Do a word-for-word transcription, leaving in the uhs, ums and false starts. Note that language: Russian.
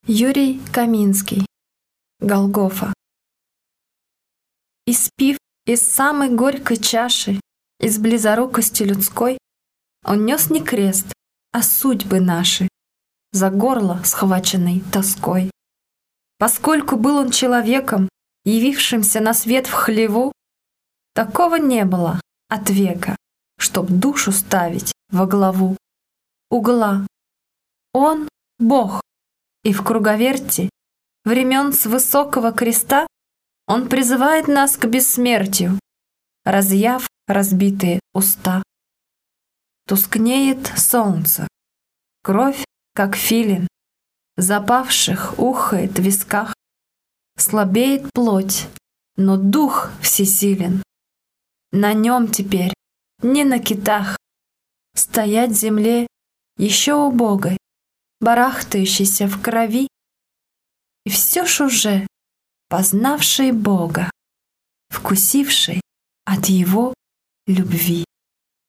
Юрий Каминский. Голгофа. Испив из самой горькой чаши, из близорукости людской, он нес не крест, а судьбы наши, за горло схваченной тоской. Поскольку был он человеком, явившимся на свет в хлеву, такого не было от века, чтоб душу ставить во главу угла. Он — Бог, и в круговерти времен с высокого креста Он призывает нас к бессмертию, разъяв разбитые уста. Тускнеет солнце, кровь, как филин, запавших ухает в висках. Слабеет плоть, но дух всесилен. На нем теперь, не на китах, стоять в земле еще убогой, барахтающейся в крови, и все ж уже познавший Бога, вкусивший от Его любви.